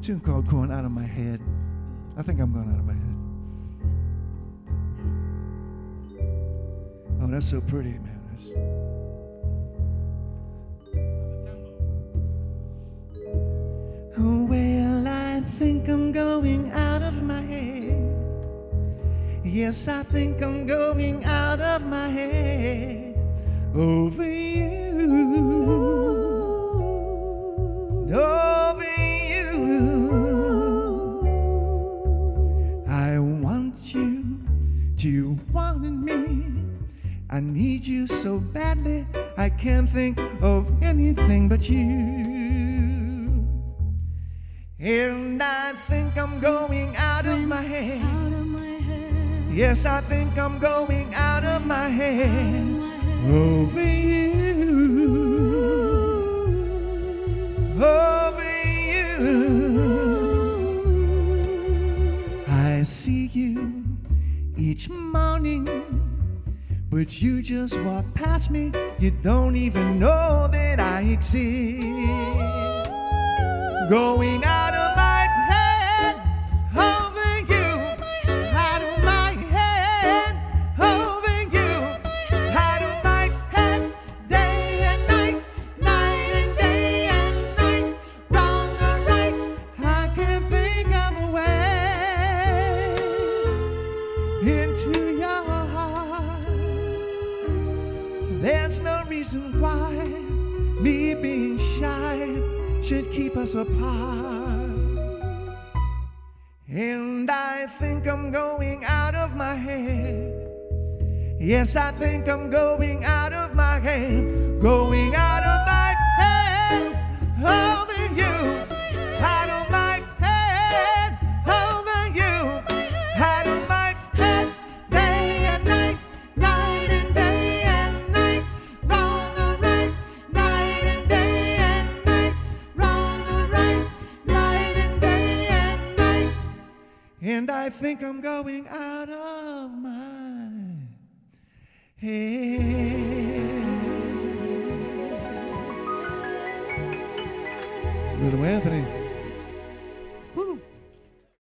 tune called Going Out of My Head. I think I'm going out of my head. Oh, that's so pretty, man. Well, I think I'm going out of my head. Yes, I think I'm going out of my head over you. Over you. I want you to want me. I need you so badly, I can't think of anything but you. And I think I'm going out of my head. Yes, I think I'm going out of my head over you. Over you. I see you each morning, but you just walk past me. You don't even know that I exist. Going out of my head over you. Out of my head over you. Out of my head day and night. Night and day and night. Wrong or right, I can't think of a way into your heart. There's no reason why me being shy should keep us apart. And I think I'm going out of my head. Yes, I think I'm going out of my head. Going out of my head over you. Out of my head over you. Out of my head day and night. Night and day and night. Wrong or right. Night and day and night. Wrong or right. Night and day and night. And I think I'm going out of my head. Little Anthony.